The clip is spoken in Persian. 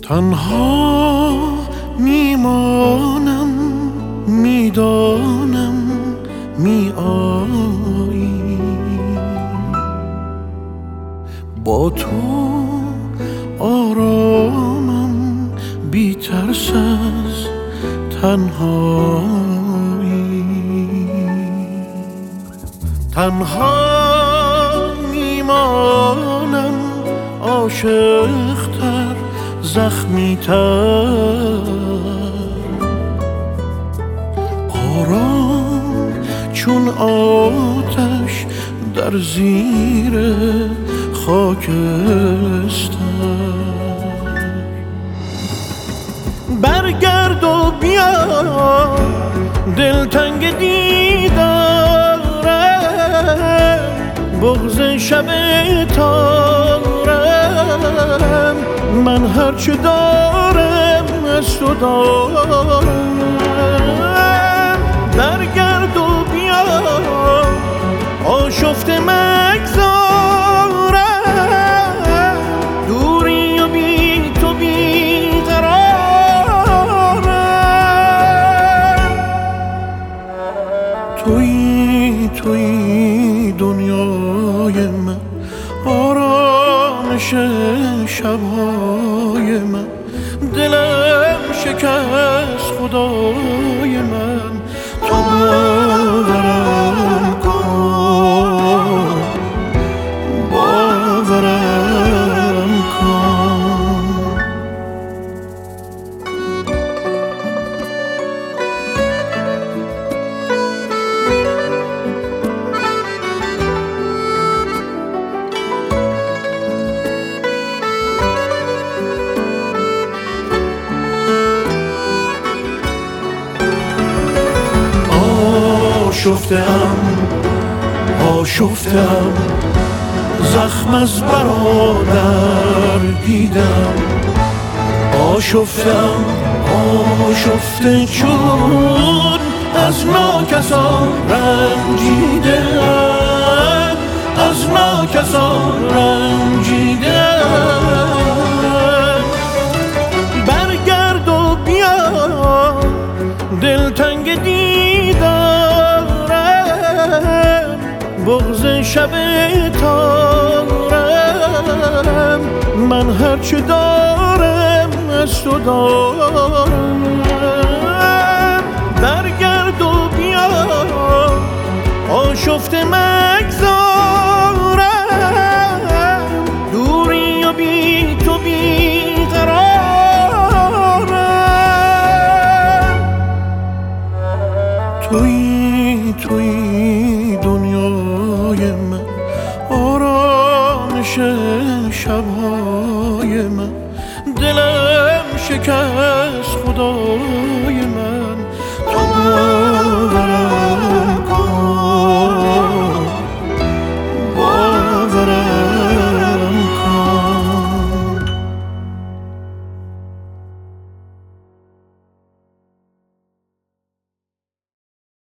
تنها میمانم، میدانم می آیی، با تو آرامم، بی ترس از تنهایی. تنها میمانم، عاشق‌تر، زخمی‌تر، آرام چون آتش در زیر خاکستر. برگرد و بیا، دلتنگ دیدارم، بغض شب تارم، من هرچه دارم از تو دارم. برگرد و بیا، آشفته مگذارم، دوری و بی تو بی قرارم. تویی دنیای من، آرامش شبهای من، دلم شکست خدای من، تو باورم کن، باورم کن. آشفتم، زخم از برادر دیدم. آشفته چون از ناکسان رنجیدم، از ناکسان رنجیدم. برگرد و بیا، دلتنگ دیدارم، بغض شب تارم، من هرچه دارم از تو دارم. برگرد و بیا، آشفته مگذارم، دوری و بی تو بی قرارم. تویی دنیای من، آرامش شبهای من، دلم شکست خدای من، تو باورم